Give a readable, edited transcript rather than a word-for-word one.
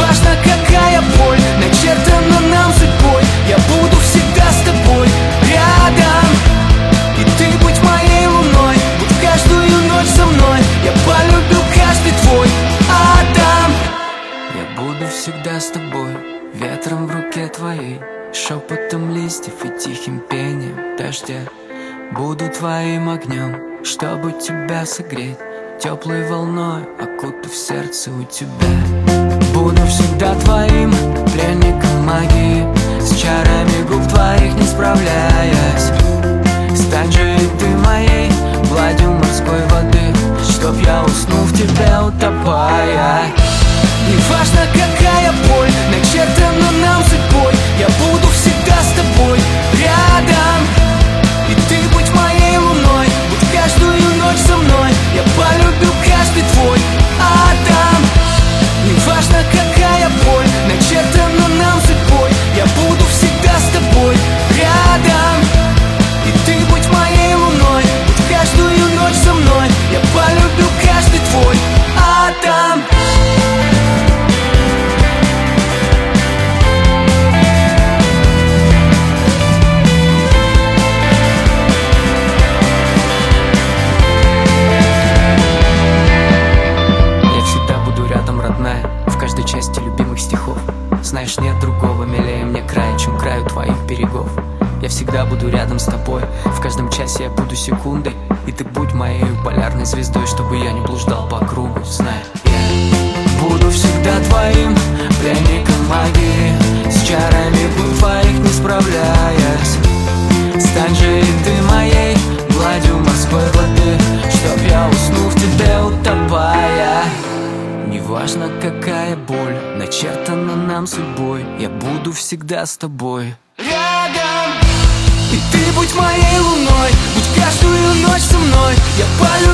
важно, какая боль начертана нам судьбой, я буду всегда с тобой рядом. И ты будь моей луной, будь каждую ночь со мной, я полюбил каждый твой атом. Я буду всегда с тобой, ветром в руке твоей, шепотом листьев и тихим пением дождя. Буду твоим огнем, чтобы тебя согреть, теплой волной окутав сердце у тебя. Буду всегда твоим пленником магии, с чарами губ твоих не справляясь. Стань же и ты моей гладью морской воды, чтоб я уснул в тебе утопая. Не важно, какая боль начертана нам судьбой, я буду всегда с тобой рядом. И ты будь моей луной, будь каждую ночь со мной, я полюбил каждый твой атом. Не важно, какая боль начертана нам судьбой, я буду всегда с тобой рядом. И ты будь моей луной, будь каждую ночь со мной, я полюбил каждый твой атом. Части любимых стихов. Знаешь, нет другого милее мне края, чем краю твоих берегов. Я всегда буду рядом с тобой, в каждом часе я буду секундой, и ты будь моей полярной звездой, чтобы я не блуждал по кругу. Знай, я буду всегда твоим пленником магии, с чарами губ твоих не справляясь. Стань же и ты моей гладью морской воды, чтоб я уснул в тебе утопая. Неважно, какая боль начертана нам судьбой, я буду всегда с тобой рядом. И ты будь моей луной, будь каждую ночь со мной, я полюблю